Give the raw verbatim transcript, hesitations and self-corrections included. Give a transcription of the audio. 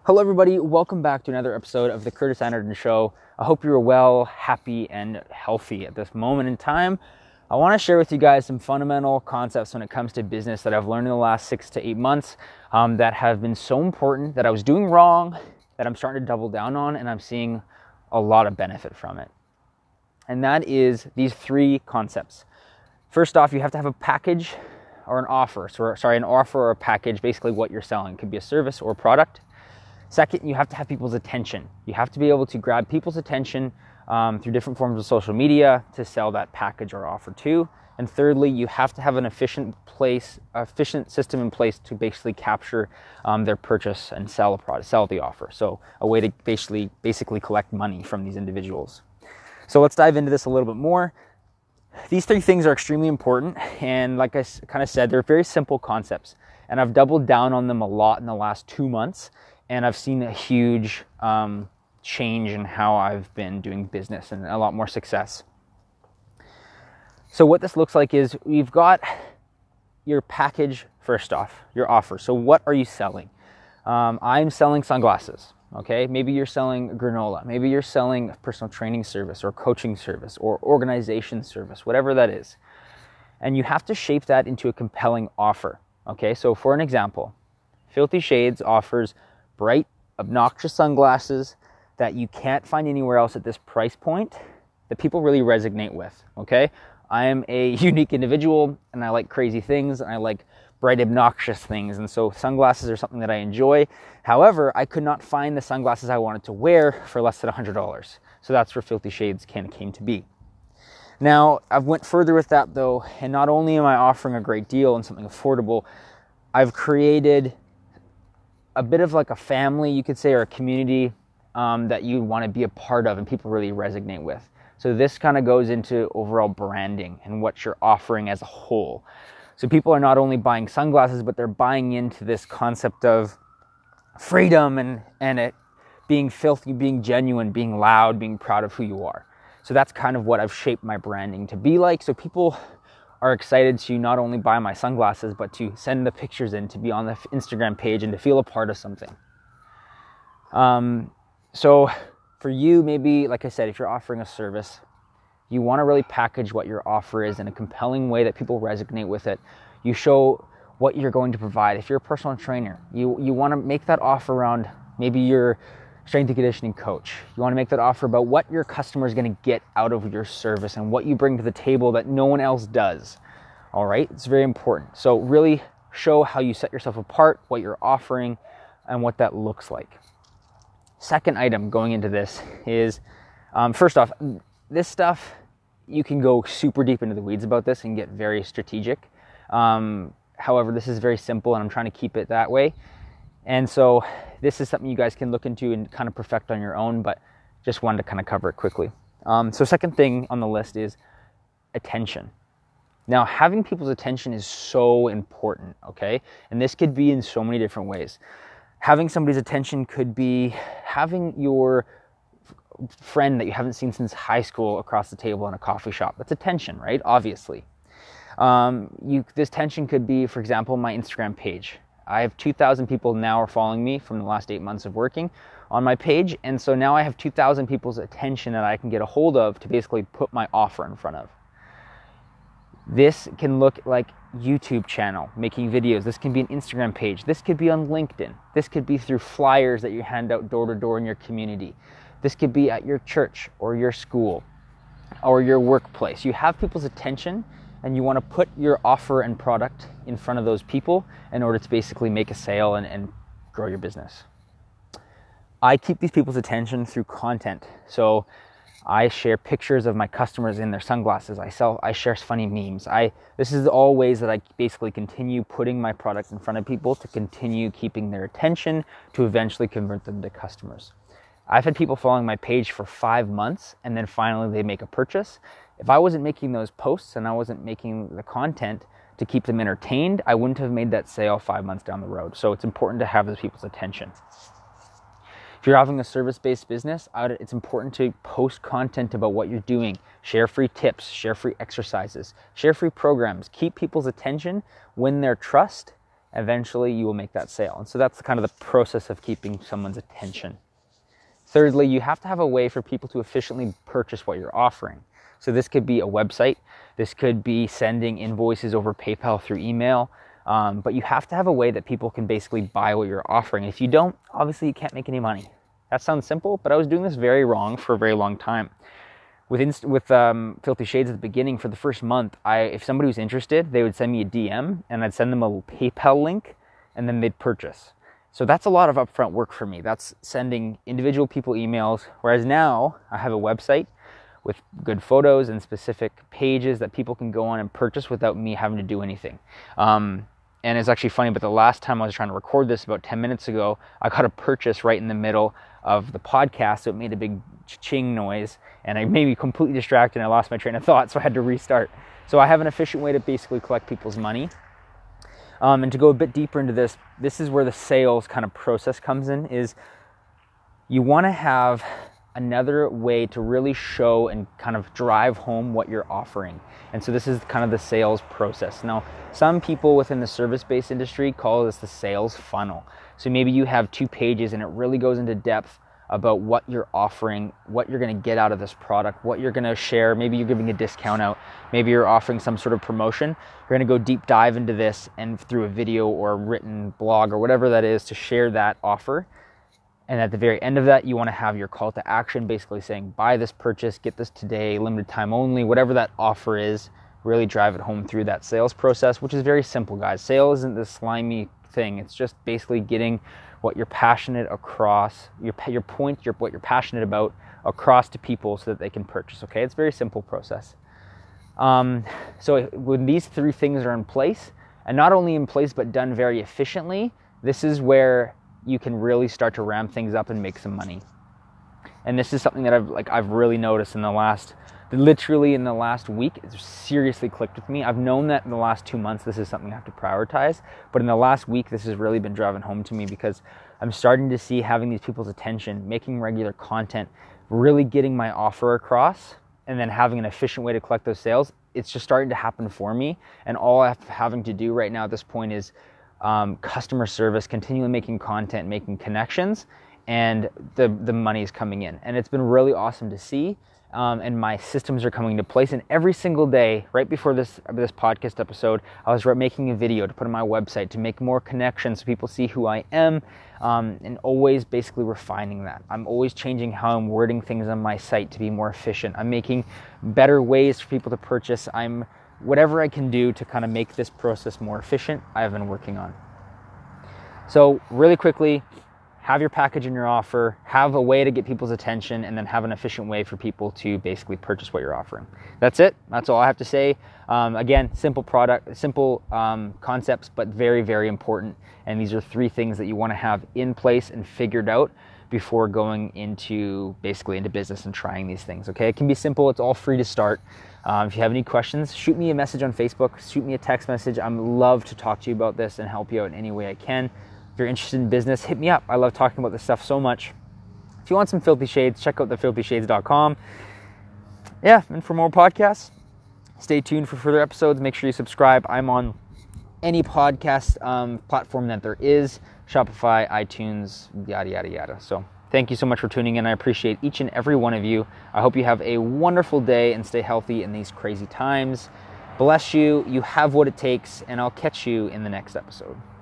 Hello everybody, welcome back to another episode of the Curtis Anderton Show. I hope you're well, happy, and healthy at this moment in time. I want to share with you guys some fundamental concepts when it comes to business that I've learned in the last six to eight months um, that have been so important, that I was doing wrong, that I'm starting to double down on, and I'm seeing a lot of benefit from it. And that is these three concepts. First off, you have to have a package or an offer. So, sorry, an offer or a package, basically what you're selling. It could be a service or a product. Second, you have to have people's attention. You have to be able to grab people's attention um, through different forms of social media to sell that package or offer to. And thirdly, you have to have an efficient place, efficient system in place to basically capture um, their purchase and sell a product, sell the offer. So a way to basically basically collect money from these individuals. So let's dive into this a little bit more. These three things are extremely important, and like I kind of said, they're very simple concepts. And I've doubled down on them a lot in the last two months. And I've seen a huge um, change in how I've been doing business and a lot more success. So what this looks like is we've got your package first off, your offer. So what are you selling? Um, I'm selling sunglasses, okay? Maybe you're selling granola. Maybe you're selling a personal training service or coaching service or organization service, whatever that is. And you have to shape that into a compelling offer, okay? So for an example, Filthy Shades offers bright, obnoxious sunglasses that you can't find anywhere else at this price point that people really resonate with, okay? I am a unique individual and I like crazy things and I like bright, obnoxious things. And so sunglasses are something that I enjoy. However, I could not find the sunglasses I wanted to wear for less than one hundred dollars. So that's where Filthy Shades kind of came to be. Now, I've went further with that though, and not only am I offering a great deal and something affordable, I've created a bit of like a family, you could say, or a community um, that you want to be a part of and people really resonate with. So this kind of goes into overall branding and what you're offering as a whole. So people are not only buying sunglasses, but they're buying into this concept of freedom and, and it being filthy, being genuine, being loud, being proud of who you are. So that's kind of what I've shaped my branding to be like. So people are excited to not only buy my sunglasses, but to send the pictures in, to be on the Instagram page and to feel a part of something. Um, so for you, maybe, like I said, if you're offering a service, you want to really package what your offer is in a compelling way that people resonate with it. You show what you're going to provide. If you're a personal trainer, you, you want to make that offer around maybe your strength and conditioning coach. You want to make that offer about what your customer is going to get out of your service and what you bring to the table that no one else does. All right, it's very important. So really show how you set yourself apart, what you're offering, and what that looks like. Second item going into this is, um, first off, this stuff, you can go super deep into the weeds about this and get very strategic. Um, however, this is very simple and I'm trying to keep it that way. And so this is something you guys can look into and kind of perfect on your own, but just wanted to kind of cover it quickly. Um, so second thing on the list is attention. Now, having people's attention is so important, okay? And this could be in so many different ways. Having somebody's attention could be having your friend that you haven't seen since high school across the table in a coffee shop. That's attention, right? Obviously. Um, you, this attention could be, for example, my Instagram page. I have two thousand people now are following me from the last eight months of working on my page. And so now I have two thousand people's attention that I can get a hold of to basically put my offer in front of. This can look like YouTube channel, making videos. This can be an Instagram page. This could be on LinkedIn. This could be through flyers that you hand out door to door in your community. This could be at your church or your school or your workplace. You have people's attention and you want to put your offer and product in front of those people in order to basically make a sale and, and grow your business. I keep these people's attention through content. So I share pictures of my customers in their sunglasses. I sell, I share funny memes. I, this is all ways that I basically continue putting my product in front of people to continue keeping their attention to eventually convert them to customers. I've had people following my page for five months and then finally they make a purchase. If I wasn't making those posts and I wasn't making the content to keep them entertained, I wouldn't have made that sale five months down the road. So it's important to have those people's attention. If you're having a service-based business, it's important to post content about what you're doing. Share free tips, share free exercises, share free programs. Keep people's attention, win their trust, eventually you will make that sale. And so that's kind of the process of keeping someone's attention. Thirdly, you have to have a way for people to efficiently purchase what you're offering. So this could be a website, this could be sending invoices over PayPal through email, um, but you have to have a way that people can basically buy what you're offering. If you don't, obviously you can't make any money. That sounds simple, but I was doing this very wrong for a very long time. With Inst- with um, Filthy Shades at the beginning, for the first month, I if somebody was interested, they would send me a D M and I'd send them a PayPal link and then they'd purchase. So that's a lot of upfront work for me. That's sending individual people emails, whereas now I have a website with good photos and specific pages that people can go on and purchase without me having to do anything. Um, and it's actually funny, but the last time I was trying to record this about ten minutes ago, I got a purchase right in the middle of the podcast, so it made a big ching noise, and I made me completely distracted and I lost my train of thought, so I had to restart. So I have an efficient way to basically collect people's money. Um, and to go a bit deeper into this, this is where the sales kind of process comes in, is you want to have another way to really show and kind of drive home what you're offering. And so this is kind of the sales process. Now, some people within the service-based industry call this the sales funnel. So maybe you have two pages and it really goes into depth about what you're offering, what you're going to get out of this product, what you're going to share. Maybe you're giving a discount out. Maybe you're offering some sort of promotion. You're going to go deep dive into this and through a video or a written blog or whatever that is to share that offer. And at the very end of that, you want to have your call to action, basically saying, buy this purchase, get this today, limited time only, whatever that offer is. Really drive it home through that sales process, which is very simple, guys. Sales isn't this slimy thing. It's just basically getting what you're passionate across, your your point, your, what you're passionate about across to people so that they can purchase, okay? It's a very simple process. Um, so when these three things are in place, and not only in place but done very efficiently, this is where you can really start to ramp things up and make some money. And this is something that I've like I've really noticed in the last, literally in the last week, it's seriously clicked with me. I've known that in the last two months, this is something I have to prioritize. But in the last week, this has really been driving home to me because I'm starting to see having these people's attention, making regular content, really getting my offer across, and then having an efficient way to collect those sales. It's just starting to happen for me. And all I'm having to do right now at this point is um, customer service, continually making content, making connections, and the, the money is coming in. And it's been really awesome to see. Um, and my systems are coming into place. And every single day, right before this this podcast episode, I was making a video to put on my website to make more connections so people see who I am, um, and always basically refining that. I'm always changing how I'm wording things on my site to be more efficient. I'm making better ways for people to purchase. I'm whatever I can do to kind of make this process more efficient, I've been working on. So really quickly, have your package in your offer, have a way to get people's attention, and then have an efficient way for people to basically purchase what you're offering. That's it. That's all I have to say. Um, again, simple product, simple um, concepts, but very, very important. And these are three things that you want to have in place and figured out before going into basically into business and trying these things. Okay, it can be simple. It's all free to start. Um, if you have any questions, shoot me a message on Facebook, shoot me a text message. I'd love to talk to you about this and help you out in any way I can. If you're interested in business, hit me up. I love talking about this stuff so much. If you want some Filthy Shades, check out the filthy shades dot com. Yeah, and for more podcasts, stay tuned for further episodes. Make sure you subscribe. I'm on any podcast um, platform that there is, Shopify, iTunes, yada, yada, yada. So thank you so much for tuning in. I appreciate each and every one of you. I hope you have a wonderful day and stay healthy in these crazy times. Bless you. You have what it takes, and I'll catch you in the next episode.